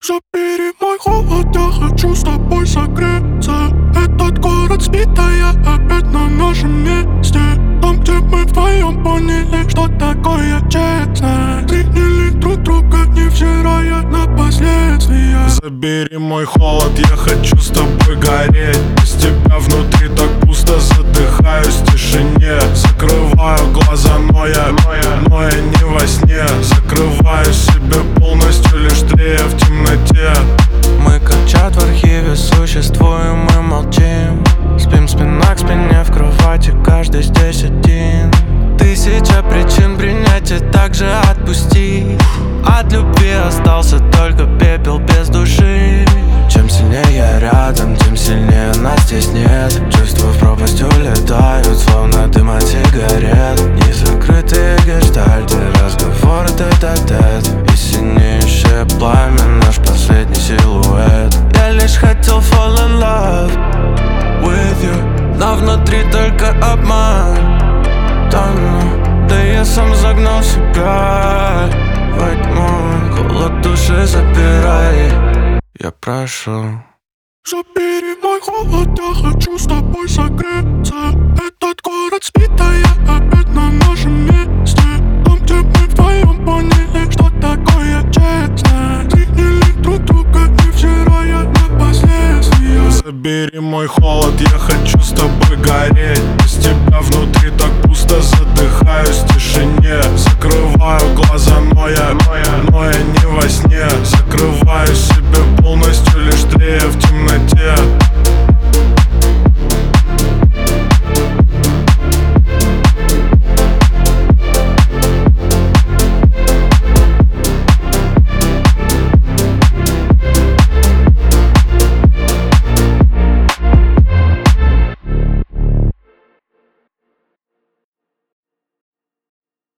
Забери мой холод, я хочу с тобой согреться. Этот город спит, а я опять на нашем месте. Там, где мы вдвоем поняли, что такое честно. Приняли друг друга, невзирая на последствия. Забери мой холод, я хочу с тобой гореть. Без тебя внутри так пусто, задыхаюсь в тишине. Закрываю глаза, но я не во сне. Закрываю себя полностью, лишь тлея в темноте. Мы как чат в архиве существуем и молчим. Спим спина к спине в кровати, каждый здесь один. Тысяча причин принять и также отпустить. От любви остался только пепел без души. Чем сильнее я рядом, тем сильнее нас здесь нет. Чувства в пропасть улетают, словно дым от сигарет. Незакрытые гештальты, разговоры тет-а-тет. И синеющее пламя, наш последний силуэт. Я лишь хотел fall in love with you, но внутри только обман. Тону, да я сам загнал себя во тьму. Холод души забирай, я прошу. Забери мой холод, я хочу с тобой согреться. Этот город спит, а я опять на нашем месте. Там, где мы вдвоем поняли, что такое честно. Приняли друг друга, невзирая на последствия. Забери мой холод, я хочу с тобой гореть. Без тебя внутри так пусто, задыхаюсь в тишине. Закрываю глаза, но я не во сне. Закрываюсь